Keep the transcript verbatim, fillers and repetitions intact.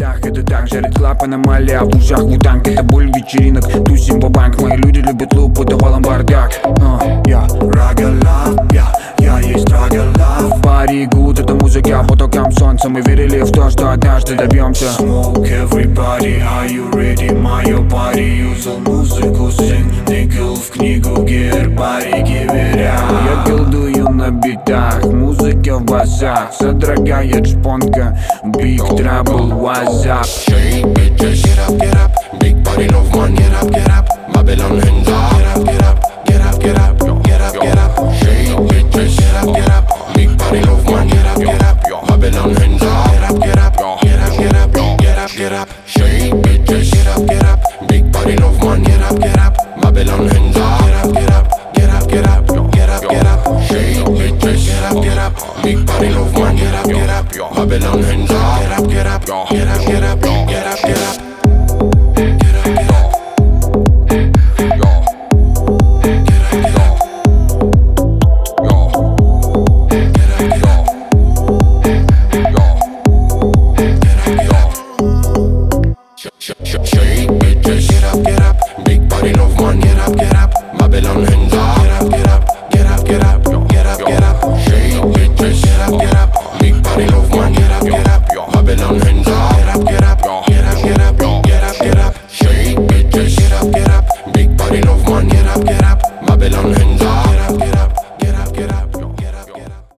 битах, это так, жарит хлап, аномалия в ушах, вутанг, это боль вечеринок, тусим ва-банк. Мои люди любят луп, это валом бардак. Я Ragga Love, я, я есть Ragga Love. Пари гуд, это музыка потокам солнца. Мы верили в то, что однажды добьемся. Smoke everybody, are you ready? Мое пари юзал музыку, сын никл в книгу гербарий гиверя. Я билдую на битах, музыка в басах, содрогает шпонка, Big Trouble, what's up? Shake, bitches, get up, get up. Big body, love man, get up.